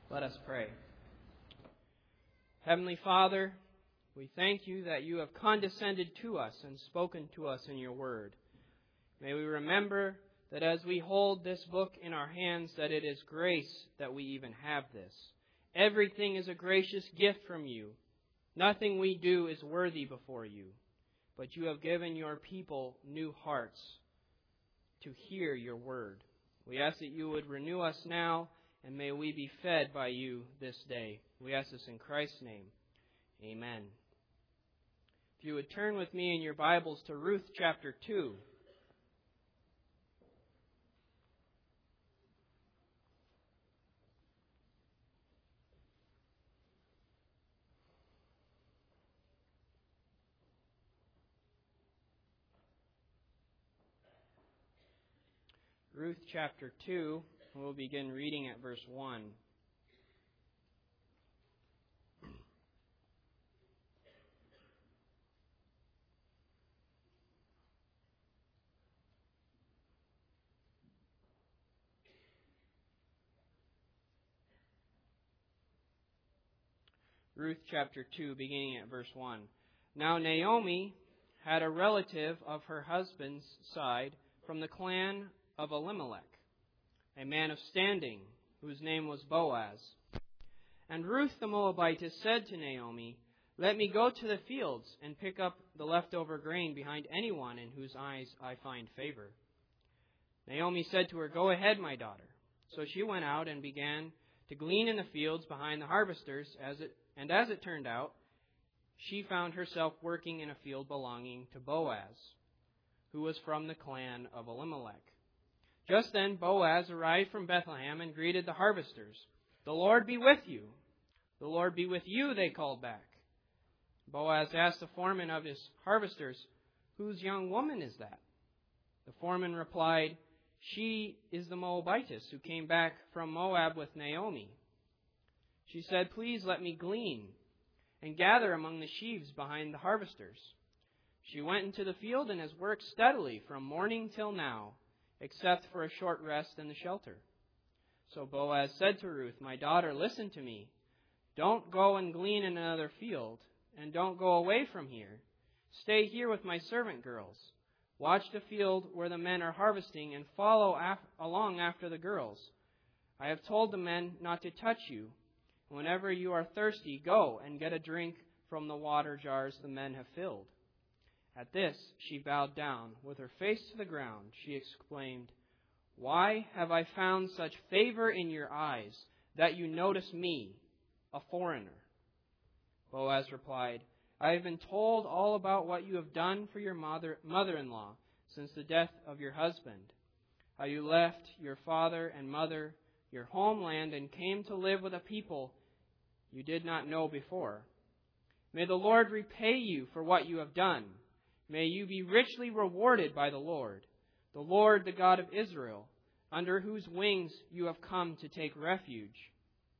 Let us pray. Heavenly Father, we thank you that you have condescended to us and spoken to us in your word. May we remember that as we hold this book in our hands, that it is grace that we even have this. Everything is a gracious gift from you. Nothing we do is worthy before you. But you have given your people new hearts to hear your word. We ask that you would renew us now, and may we be fed by you this day. We ask this in Christ's name. Amen. If you would turn with me in your Bibles to Ruth chapter 2. Ruth chapter 2, we'll begin reading at verse 1. Ruth chapter 2, beginning at verse 1. Now Naomi had a relative of her husband's side from the clan of Elimelech, a man of standing, whose name was Boaz. And Ruth the Moabitess said to Naomi, "Let me go to the fields and pick up the leftover grain behind anyone in whose eyes I find favor." Naomi said to her, "Go ahead, my daughter." So she went out and began to glean in the fields behind the harvesters, as it turned out, she found herself working in a field belonging to Boaz, who was from the clan of Elimelech. Just then Boaz arrived from Bethlehem and greeted the harvesters. "The Lord be with you." "The Lord be with you," they called back. Boaz asked the foreman of his harvesters, "Whose young woman is that?" The foreman replied, "She is the Moabitess who came back from Moab with Naomi." She said, "Please let me glean and gather among the sheaves behind the harvesters." She went into the field and has worked steadily from morning till now, except for a short rest in the shelter. So Boaz said to Ruth, "My daughter, listen to me. Don't go and glean in another field, and don't go away from here. Stay here with my servant girls. Watch the field where the men are harvesting and follow along after the girls. I have told the men not to touch you. Whenever you are thirsty, go and get a drink from the water jars the men have filled." At this, she bowed down. With her face to the ground, she exclaimed, "Why have I found such favor in your eyes that you notice me, a foreigner?" Boaz replied, "I have been told all about what you have done for your mother-in-law since the death of your husband, how you left your father and mother, your homeland, and came to live with a people you did not know before. May the Lord repay you for what you have done. May you be richly rewarded by the Lord the God of Israel, under whose wings you have come to take refuge.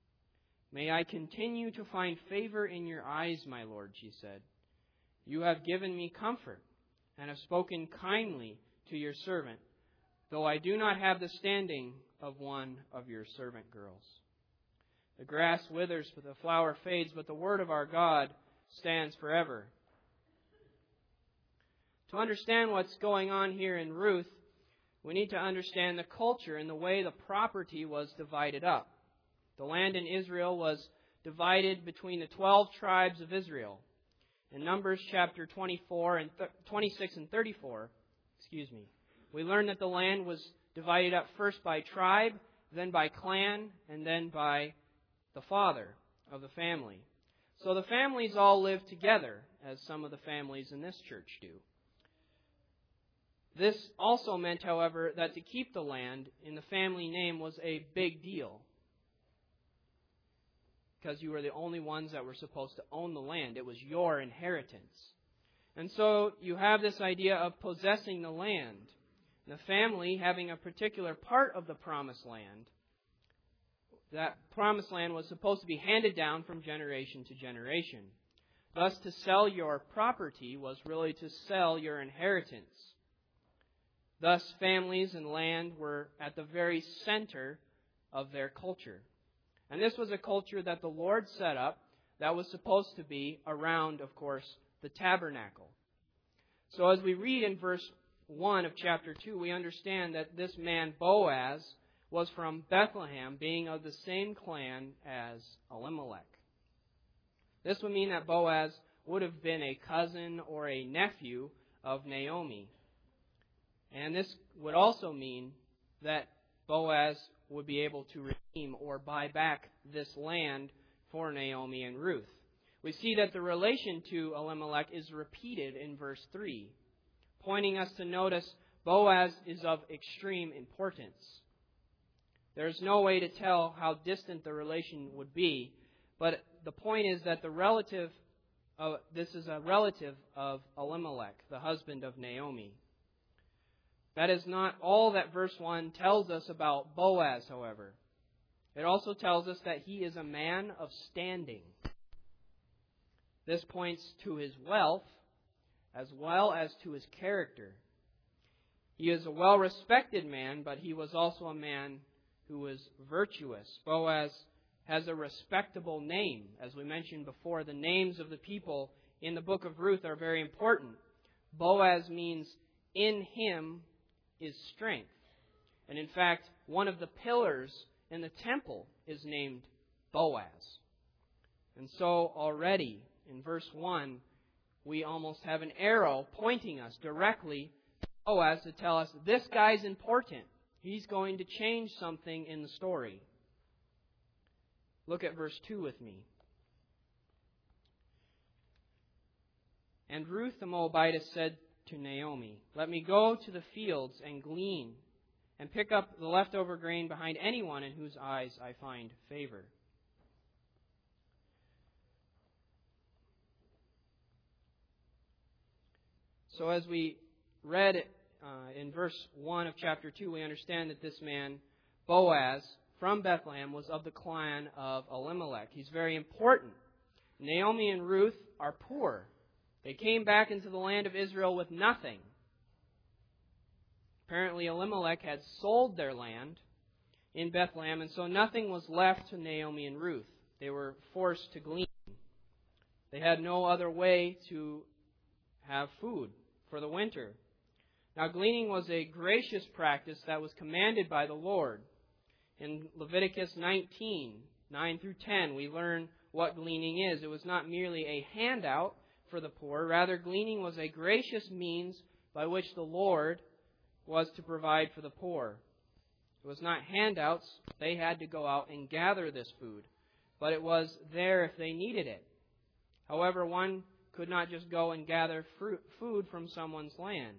May I continue to find favor in your eyes, my Lord," she said. "You have given me comfort and have spoken kindly to your servant, though I do not have the standing of one of your servant girls. The grass withers, but the flower fades, but the word of our God stands forever." To understand what's going on here in Ruth, we need to understand the culture and the way the property was divided up. The land in Israel was divided between the 12 tribes of Israel. In Numbers chapter 26 and 34, we learn that the land was divided up first by tribe, then by clan, and then by the father of the family. So the families all lived together, as some of the families in this church do. This also meant, however, that to keep the land in the family name was a big deal, because you were the only ones that were supposed to own the land. It was your inheritance. And so you have this idea of possessing the land, the family having a particular part of the promised land. That promised land was supposed to be handed down from generation to generation. Thus, to sell your property was really to sell your inheritance. Thus, families and land were at the very center of their culture. And this was a culture that the Lord set up that was supposed to be around, of course, the tabernacle. So as we read in verse 1 of chapter 2, we understand that this man Boaz was from Bethlehem, being of the same clan as Elimelech. This would mean that Boaz would have been a cousin or a nephew of Naomi. And this would also mean that Boaz would be able to redeem or buy back this land for Naomi and Ruth. We see that the relation to Elimelech is repeated in verse 3, pointing us to notice Boaz is of extreme importance. There's no way to tell how distant the relation would be, but the point is that this is a relative of Elimelech, the husband of Naomi. That is not all that verse 1 tells us about Boaz, however. It also tells us that he is a man of standing. This points to his wealth as well as to his character. He is a well-respected man, but he was also a man who was virtuous. Boaz has a respectable name. As we mentioned before, the names of the people in the book of Ruth are very important. Boaz means in him is strength. And in fact, one of the pillars in the temple is named Boaz. And so already in verse 1, we almost have an arrow pointing us directly to Boaz to tell us this guy's important. He's going to change something in the story. Look at verse 2 with me. And Ruth the Moabitess said to Naomi, "Let me go to the fields and glean, and pick up the leftover grain behind anyone in whose eyes I find favor." So as we read in verse 1 of chapter 2, we understand that this man, Boaz, from Bethlehem, was of the clan of Elimelech. He's very important. Naomi and Ruth are poor. They came back into the land of Israel with nothing. Apparently, Elimelech had sold their land in Bethlehem, and so nothing was left to Naomi and Ruth. They were forced to glean. They had no other way to have food for the winter. Now, gleaning was a gracious practice that was commanded by the Lord. In Leviticus 19, 9 through 10, we learn what gleaning is. It was not merely a handout for the poor. Rather, gleaning was a gracious means by which the Lord was to provide for the poor. It was not handouts. They had to go out and gather this food. But it was there if they needed it. However, one could not just go and gather food from someone's land.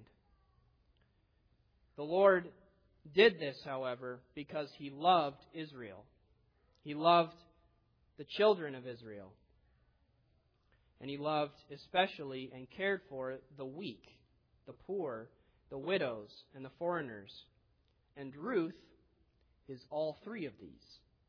The Lord did this, however, because He loved Israel. He loved the children of Israel. And He loved especially and cared for the weak, the poor, the widows, and the foreigners. And Ruth is all three of these.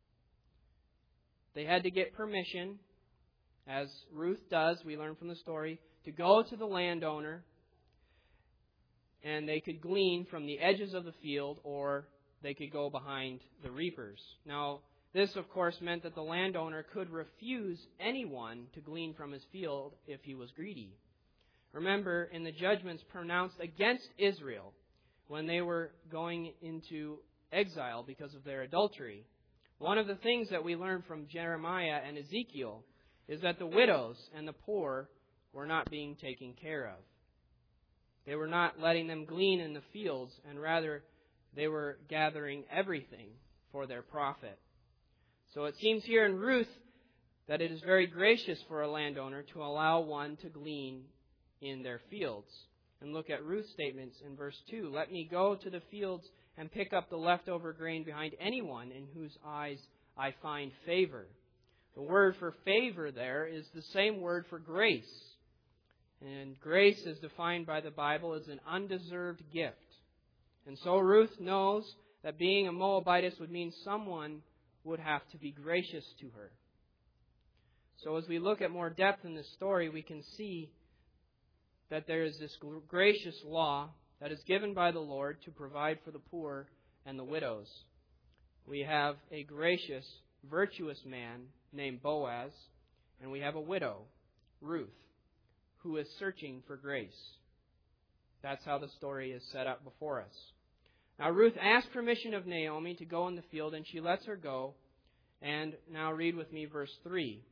They had to get permission, as Ruth does, we learn from the story, to go to the landowner, and they could glean from the edges of the field, or they could go behind the reapers. Now, this, of course, meant that the landowner could refuse anyone to glean from his field if he was greedy. Remember, in the judgments pronounced against Israel, when they were going into exile because of their adultery, one of the things that we learn from Jeremiah and Ezekiel is that the widows and the poor were not being taken care of. They were not letting them glean in the fields, and rather they were gathering everything for their profit. So it seems here in Ruth that it is very gracious for a landowner to allow one to glean in their fields. And look at Ruth's statements in verse 2. "Let me go to the fields and pick up the leftover grain behind anyone in whose eyes I find favor." The word for favor there is the same word for grace. And grace is defined by the Bible as an undeserved gift. And so Ruth knows that being a Moabitess would mean someone would have to be gracious to her. So as we look at more depth in this story, we can see that there is this gracious law that is given by the Lord to provide for the poor and the widows. We have a gracious virtuous man named Boaz, and we have a widow, Ruth, who is searching for grace. That's how the story is set up before us. Now, Ruth asked permission of Naomi to go in the field, and she lets her go. And now read with me verse 3.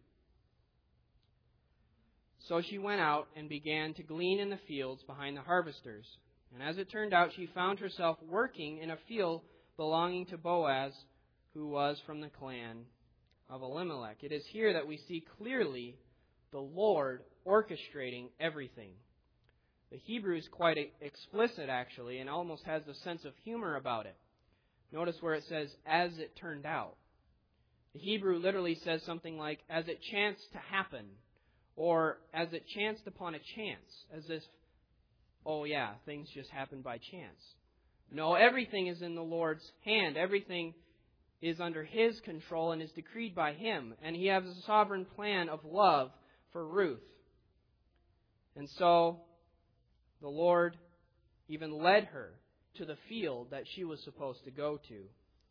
So she went out and began to glean in the fields behind the harvesters. And as it turned out, she found herself working in a field belonging to Boaz, who was from the clan of Elimelech. It is here that we see clearly the Lord orchestrating everything. The Hebrew is quite explicit, actually, and almost has a sense of humor about it. Notice where it says, as it turned out. The Hebrew literally says something like, as it chanced to happen, or as it chanced upon a chance, as if, oh yeah, things just happened by chance. No, everything is in the Lord's hand. Everything is under His control and is decreed by Him. And He has a sovereign plan of love for Ruth. And so, the Lord even led her to the field that she was supposed to go to.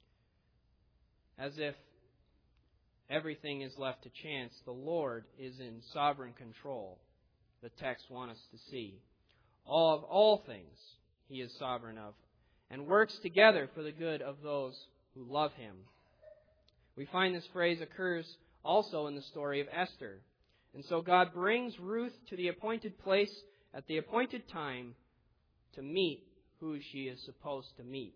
As if everything is left to chance, the Lord is in sovereign control. The text wants us to see. All things He is sovereign of, and works together for the good of those who love Him. We find this phrase occurs also in the story of Esther. And so God brings Ruth to the appointed place at the appointed time to meet who she is supposed to meet.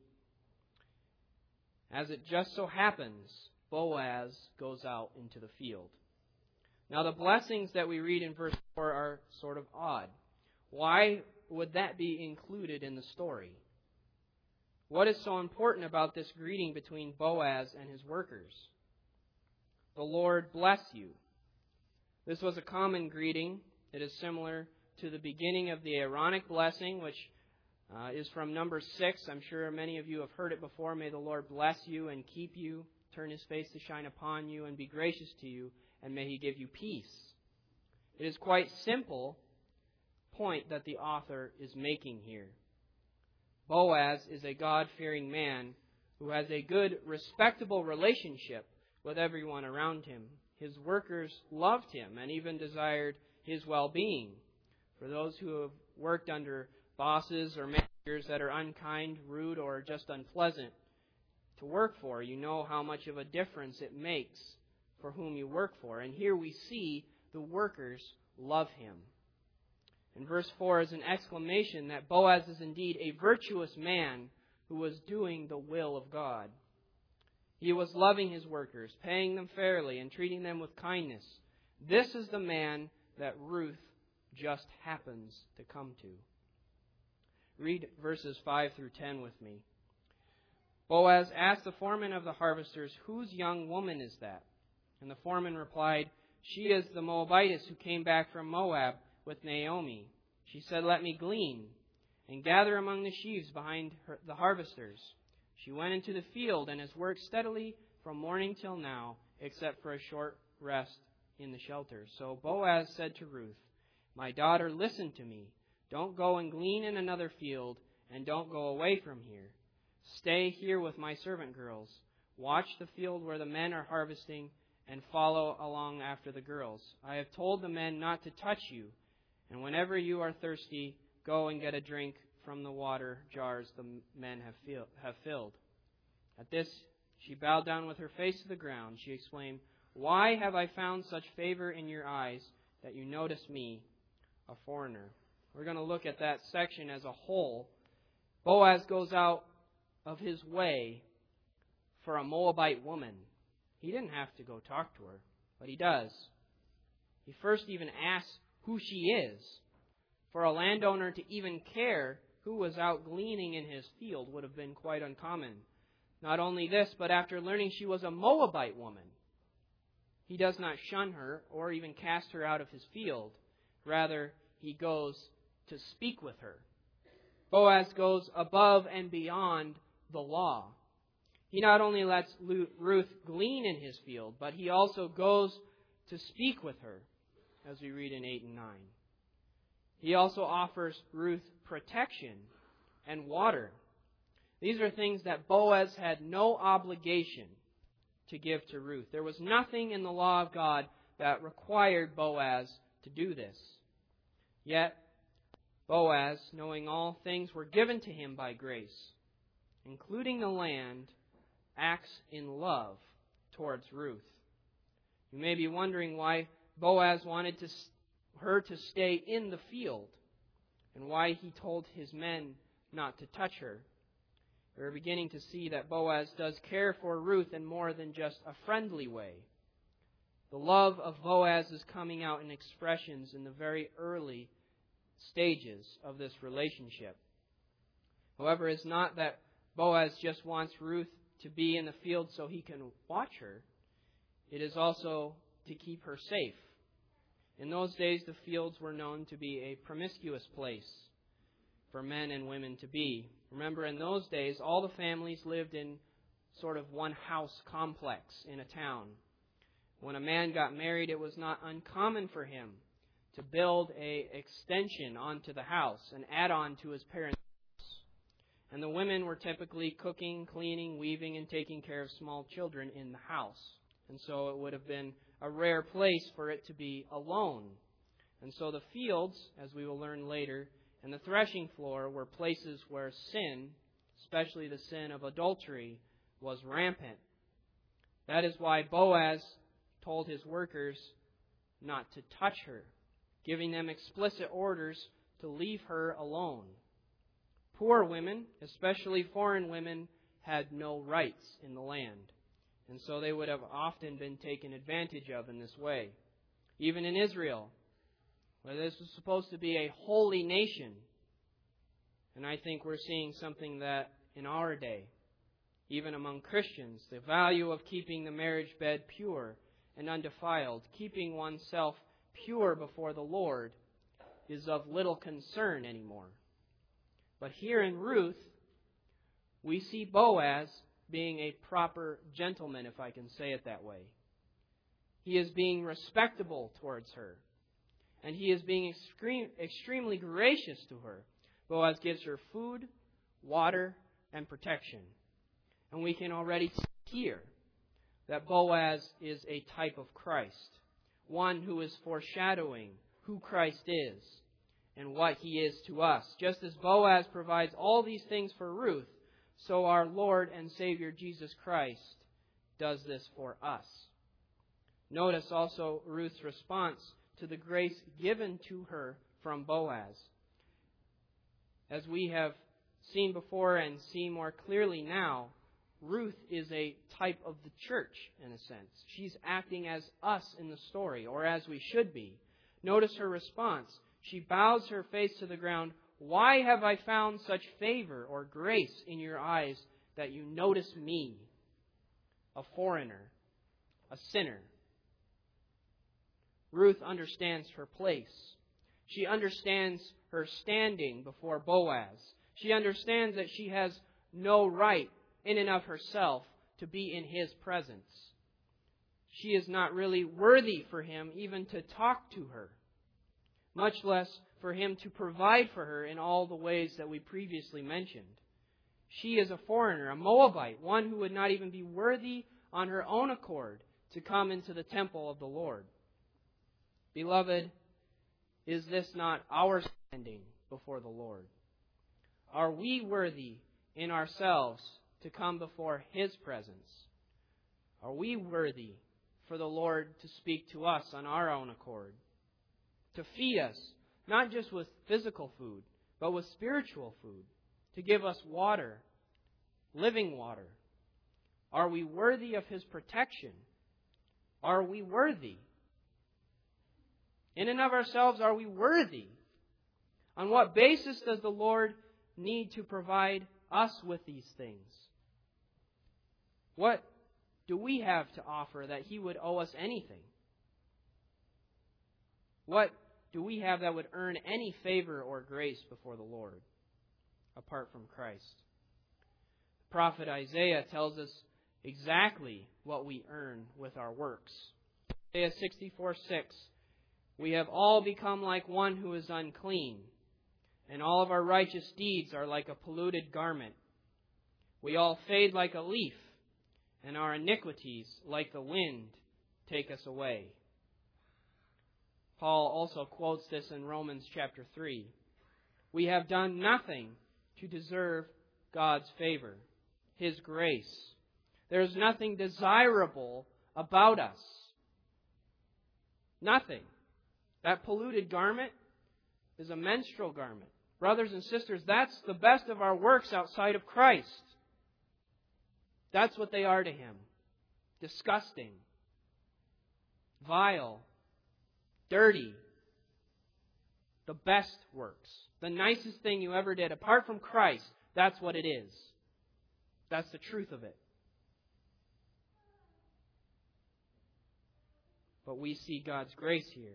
As it just so happens, Boaz goes out into the field. Now, the blessings that we read in verse 4 are sort of odd. Why would that be included in the story? What is so important about this greeting between Boaz and his workers? The Lord bless you. This was a common greeting. It is similar to the beginning of the Aaronic blessing, which is from Numbers 6. I'm sure many of you have heard it before. May the Lord bless you and keep you, turn His face to shine upon you, and be gracious to you, and may He give you peace. It is quite simple point that the author is making here. Boaz is a God-fearing man who has a good, respectable relationship with everyone around him. His workers loved him and even desired his well-being. For those who have worked under bosses or managers that are unkind, rude, or just unpleasant to work for, you know how much of a difference it makes for whom you work for. And here we see the workers love him. And verse 4 is an exclamation that Boaz is indeed a virtuous man who was doing the will of God. He was loving his workers, paying them fairly, and treating them with kindness. This is the man that Ruth just happens to come to. Read verses 5 through 10 with me. Boaz asked the foreman of the harvesters, "Whose young woman is that?" And the foreman replied, "She is the Moabitess who came back from Moab with Naomi. She said, 'Let me glean and gather among the sheaves behind the harvesters.' She went into the field and has worked steadily from morning till now, except for a short rest in the shelter." So Boaz said to Ruth, "My daughter, listen to me. Don't go and glean in another field, and don't go away from here. Stay here with my servant girls. Watch the field where the men are harvesting, and follow along after the girls. I have told the men not to touch you, and whenever you are thirsty, go and get a drink from the water jars the men have filled." At this, she bowed down with her face to the ground. She exclaimed, "Why have I found such favor in your eyes that you notice me, a foreigner?" We're going to look at that section as a whole. Boaz goes out of his way for a Moabite woman. He didn't have to go talk to her, but he does. He first even asks who she is. For a landowner to even care who was out gleaning in his field would have been quite uncommon. Not only this, but after learning she was a Moabite woman, he does not shun her or even cast her out of his field. Rather, he goes to speak with her. Boaz goes above and beyond the law. He not only lets Ruth glean in his field, but he also goes to speak with her, as we read in 8 and 9. He also offers Ruth protection and water. These are things that Boaz had no obligation to give to Ruth. There was nothing in the law of God that required Boaz to do this. Yet, Boaz, knowing all things were given to him by grace, including the land, acts in love towards Ruth. You may be wondering why Boaz wanted her to stay in the field and why he told his men not to touch her. We're beginning to see that Boaz does care for Ruth in more than just a friendly way. The love of Boaz is coming out in expressions in the very early stages of this relationship. However, it's not that Boaz just wants Ruth to be in the field so he can watch her. It is also to keep her safe. In those days, the fields were known to be a promiscuous place for men and women to be. Remember, in those days, all the families lived in sort of one house complex in a town. When a man got married, it was not uncommon for him to build an extension onto the house, an add-on to his parents' house. And the women were typically cooking, cleaning, weaving, and taking care of small children in the house. And so it would have been a rare place for it to be alone. And so the fields, as we will learn later, and the threshing floor were places where sin, especially the sin of adultery, was rampant. That is why Boaz told his workers not to touch her, giving them explicit orders to leave her alone. Poor women, especially foreign women, had no rights in the land. And so they would have often been taken advantage of in this way. Even in Israel, where this was supposed to be a holy nation. And I think we're seeing something that in our day, even among Christians, the value of keeping the marriage bed pure and undefiled, keeping oneself pure before the Lord, is of little concern anymore. But here in Ruth, we see Boaz being a proper gentleman, if I can say it that way. He is being respectable towards her. And he is being extremely gracious to her. Boaz gives her food, water, and protection. And we can already hear that Boaz is a type of Christ, one who is foreshadowing who Christ is and what He is to us. Just as Boaz provides all these things for Ruth, so our Lord and Savior Jesus Christ does this for us. Notice also Ruth's response to the grace given to her from Boaz. As we have seen before and see more clearly now, Ruth is a type of the church, in a sense. She's acting as us in the story, or as we should be. Notice her response. She bows her face to the ground. Why have I found such favor or grace in your eyes that you notice me, a foreigner, a sinner? Ruth understands her place. She understands her standing before Boaz. She understands that she has no right in and of herself to be in his presence. She is not really worthy for him even to talk to her, much less for him to provide for her in all the ways that we previously mentioned. She is a foreigner, a Moabite, one who would not even be worthy on her own accord to come into the temple of the Lord. Beloved, is this not our standing before the Lord? Are we worthy in ourselves to come before His presence? Are we worthy for the Lord to speak to us on our own accord? To feed us, not just with physical food, but with spiritual food. To give us water, living water. Are we worthy of His protection? Are we worthy? In and of ourselves, are we worthy? On what basis does the Lord need to provide us with these things? What do we have to offer that He would owe us anything? What do we have that would earn any favor or grace before the Lord apart from Christ? The prophet Isaiah tells us exactly what we earn with our works. Isaiah 64:6. We have all become like one who is unclean, and all of our righteous deeds are like a polluted garment. We all fade like a leaf, and our iniquities, like the wind, take us away. Paul also quotes this in Romans chapter 3. We have done nothing to deserve God's favor, His grace. There is nothing desirable about us. Nothing. That polluted garment is a menstrual garment. Brothers and sisters, that's the best of our works outside of Christ. That's what they are to Him. Disgusting. Vile. Dirty. The best works. The nicest thing you ever did. Apart from Christ, that's what it is. That's the truth of it. But we see God's grace here.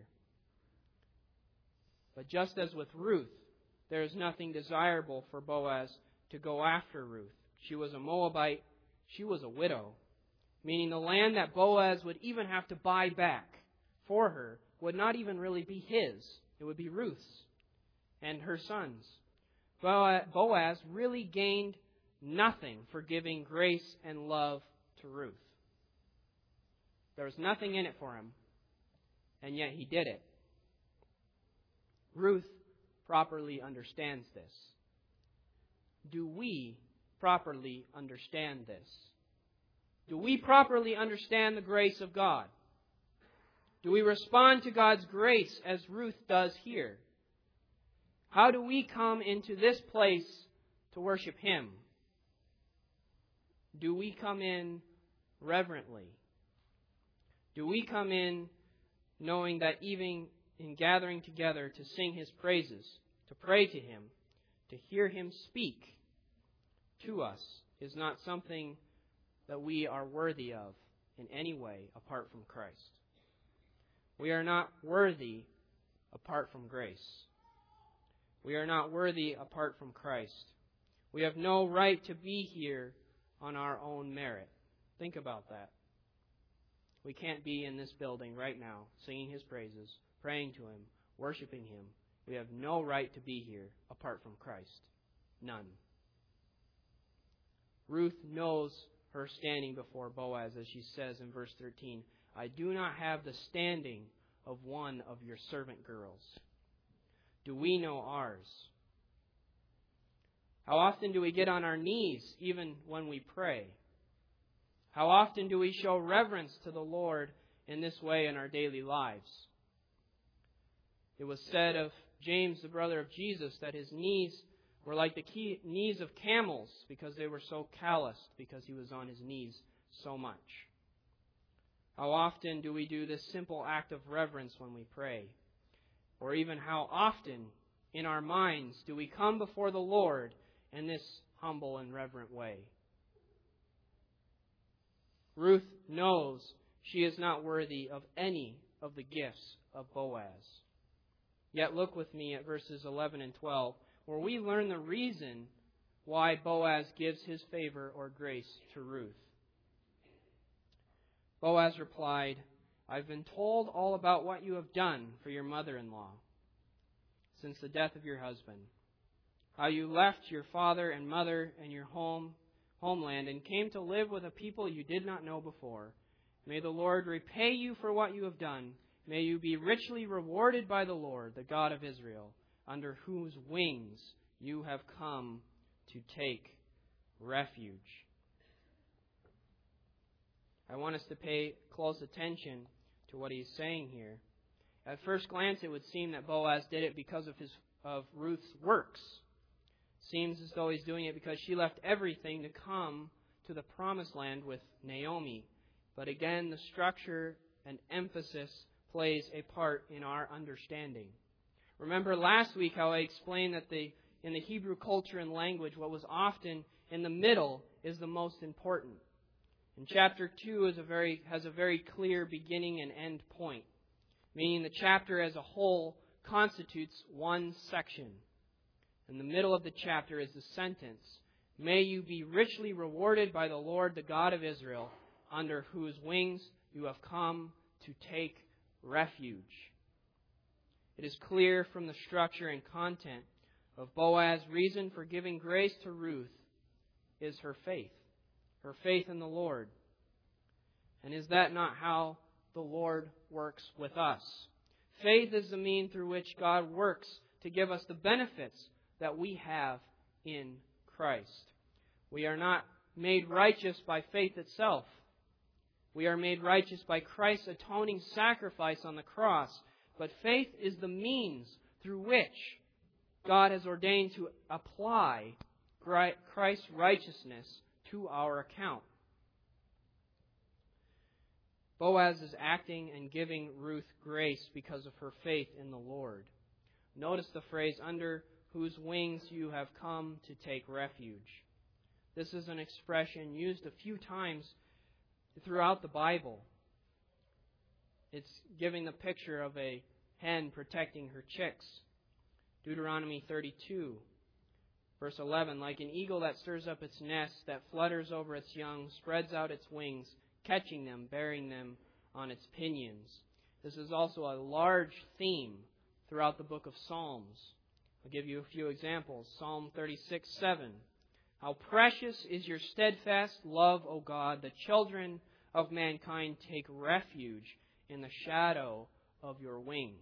But just as with Ruth, there is nothing desirable for Boaz to go after Ruth. She was a Moabite. She was a widow. Meaning the land that Boaz would even have to buy back for her would not even really be his. It would be Ruth's and her sons. Boaz really gained nothing for giving grace and love to Ruth. There was nothing in it for him, and yet he did it. Ruth properly understands this. Do we properly understand this? Do we properly understand the grace of God? Do we respond to God's grace as Ruth does here? How do we come into this place to worship Him? Do we come in reverently? Do we come in knowing that even in gathering together to sing His praises, to pray to Him, to hear Him speak to us is not something that we are worthy of in any way apart from Christ? We are not worthy apart from grace. We are not worthy apart from Christ. We have no right to be here on our own merit. Think about that. We can't be in this building right now singing His praises, praying to Him, worshiping Him. We have no right to be here apart from Christ. None. Ruth knows her standing before Boaz, as she says in verse 13, I do not have the standing of one of your servant girls. Do we know ours? How often do we get on our knees even when we pray? How often do we show reverence to the Lord in this way in our daily lives? It was said of James, the brother of Jesus, that his knees were like the knees of camels because they were so calloused because he was on his knees so much. How often do we do this simple act of reverence when we pray? Or even how often in our minds do we come before the Lord in this humble and reverent way? Ruth knows she is not worthy of any of the gifts of Boaz. Yet look with me at verses 11 and 12, where we learn the reason why Boaz gives his favor or grace to Ruth. Boaz replied, I've been told all about what you have done for your mother-in-law since the death of your husband, how you left your father and mother and your homeland and came to live with a people you did not know before. May the Lord repay you for what you have done. May you be richly rewarded by the Lord, the God of Israel, under whose wings you have come to take refuge. I want us to pay close attention to what he's saying here. At first glance, it would seem that Boaz did it because of Ruth's works. Seems as though he's doing it because she left everything to come to the promised land with Naomi. But again, the structure and emphasis plays a part in our understanding. Remember last week how I explained that in the Hebrew culture and language, what was often in the middle is the most important. And chapter 2 has a very clear beginning and end point, meaning the chapter as a whole constitutes one section. In the middle of the chapter is the sentence, May you be richly rewarded by the Lord, the God of Israel, under whose wings you have come to take refuge. It is clear from the structure and content of Boaz's reason for giving grace to Ruth is her faith in the Lord. And is that not how the Lord works with us? Faith is the mean through which God works to give us the benefits that we have in Christ. We are not made righteous by faith itself. We are made righteous by Christ's atoning sacrifice on the cross. But faith is the means through which God has ordained to apply Christ's righteousness to our account. Boaz is acting and giving Ruth grace because of her faith in the Lord. Notice the phrase, under whose wings you have come to take refuge. This is an expression used a few times throughout the Bible. It's giving the picture of a hen protecting her chicks. Deuteronomy 32, verse 11, like an eagle that stirs up its nest, that flutters over its young, spreads out its wings, catching them, bearing them on its pinions. This is also a large theme throughout the book of Psalms. I'll give you a few examples. Psalm 36:7. How precious is your steadfast love, O God! The children of mankind take refuge in the shadow of your wings.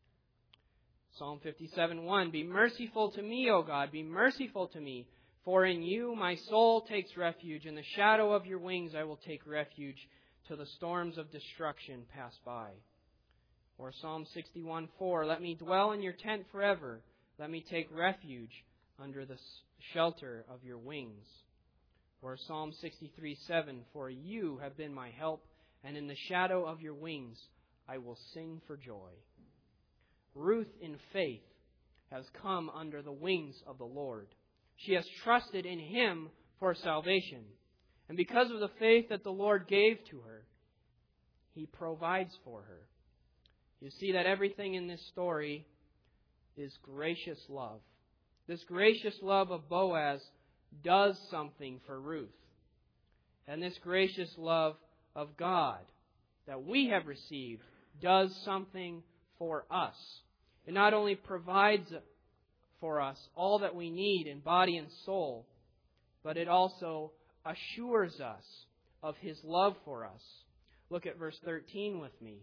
Psalm 57:1. Be merciful to me, O God, be merciful to me. For in you my soul takes refuge. In the shadow of your wings I will take refuge till the storms of destruction pass by. Or Psalm 61:4. Let me dwell in your tent forever. Let me take refuge under the shelter of your wings. Or Psalm 63:7. For you have been my help, and in the shadow of your wings I will sing for joy. Ruth in faith has come under the wings of the Lord. She has trusted in Him for salvation. And because of the faith that the Lord gave to her, He provides for her. You see that everything in this story is gracious love. This gracious love of Boaz does something for Ruth. And this gracious love of God that we have received does something for us. It not only provides for us all that we need in body and soul, but it also assures us of His love for us. Look at verse 13 with me.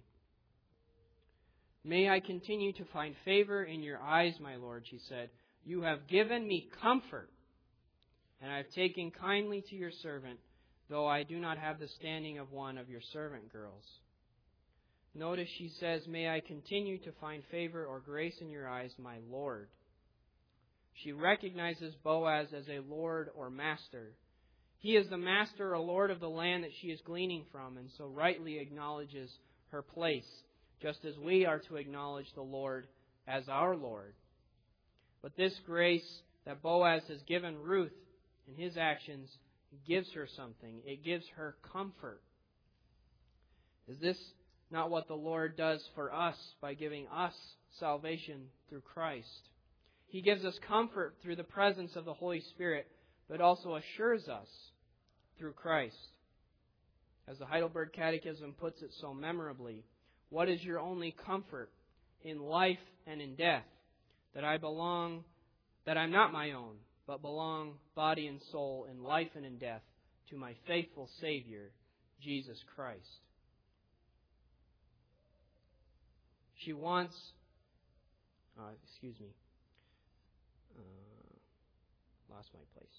May I continue to find favor in your eyes, my Lord, she said. You have given me comfort, and I have taken kindly to your servant, though I do not have the standing of one of your servant girls. Notice she says, may I continue to find favor or grace in your eyes, my Lord. She recognizes Boaz as a lord or master. He is the master or lord of the land that she is gleaning from, and so rightly acknowledges her place, just as we are to acknowledge the Lord as our Lord. But this grace that Boaz has given Ruth in his actions gives her something. It gives her comfort. Is this not what the Lord does for us by giving us salvation through Christ? He gives us comfort through the presence of the Holy Spirit, but also assures us through Christ. As the Heidelberg Catechism puts it so memorably, what is your only comfort in life and in death? That I'm not my own, but belong body and soul in life and in death to my faithful Savior, Jesus Christ. She wants, lost my place.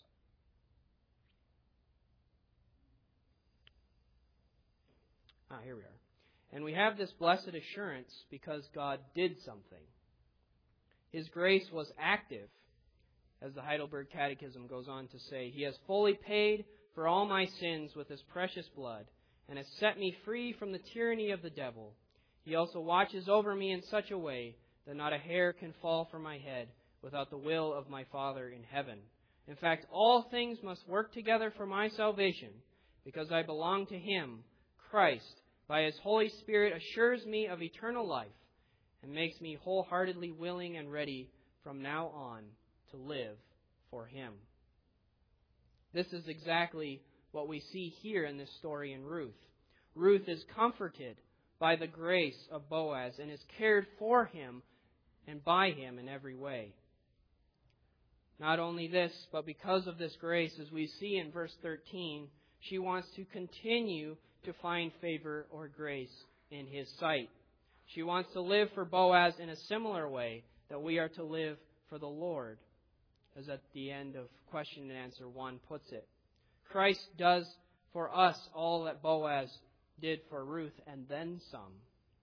Here we are. And we have this blessed assurance because God did something. His grace was active, as the Heidelberg Catechism goes on to say. He has fully paid for all my sins with His precious blood and has set me free from the tyranny of the devil. He also watches over me in such a way that not a hair can fall from my head without the will of my Father in heaven. In fact, all things must work together for my salvation because I belong to Him. Christ, by His Holy Spirit, assures me of eternal life and makes me wholeheartedly willing and ready from now on to live for Him. This is exactly what we see here in this story in Ruth. Ruth is comforted by the grace of Boaz and is cared for him and by him in every way. Not only this, but because of this grace, as we see in verse 13, she wants to continue to find favor or grace in His sight. She wants to live for Boaz in a similar way that we are to live for the Lord, as at the end of question and answer 1 puts it. Christ does for us all that Boaz did for Ruth and then some.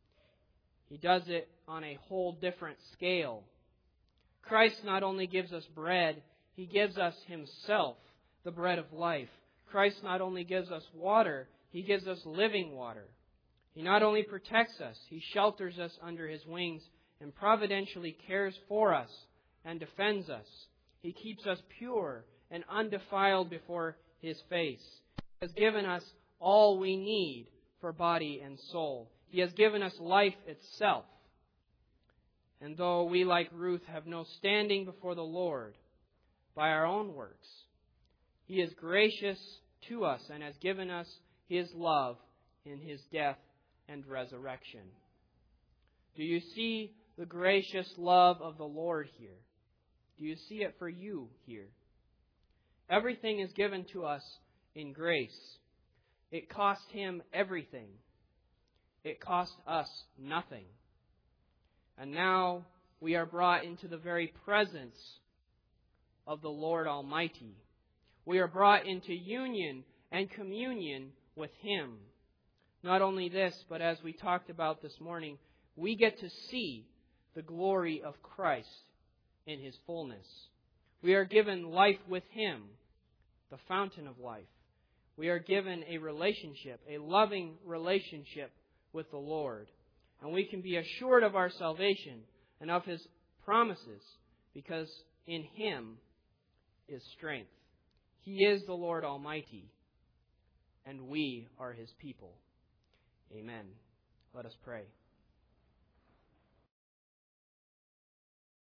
He does it on a whole different scale. Christ not only gives us bread, He gives us Himself, the bread of life. Christ not only gives us water, He gives us living water. He not only protects us, He shelters us under His wings and providentially cares for us and defends us. He keeps us pure and undefiled before His face. He has given us all we need for body and soul. He has given us life itself. And though we, like Ruth, have no standing before the Lord by our own works, He is gracious to us and has given us His love in His death and resurrection. Do you see the gracious love of the Lord here? Do you see it for you here? Everything is given to us in grace. It cost Him everything. It cost us nothing. And now we are brought into the very presence of the Lord Almighty. We are brought into union and communion with Him. Not only this, but as we talked about this morning, we get to see the glory of Christ in His fullness. We are given life with Him, the fountain of life. We are given a relationship, a loving relationship with the Lord. And we can be assured of our salvation and of His promises, because in Him is strength. He is the Lord Almighty, and we are His people. Amen. Let us pray.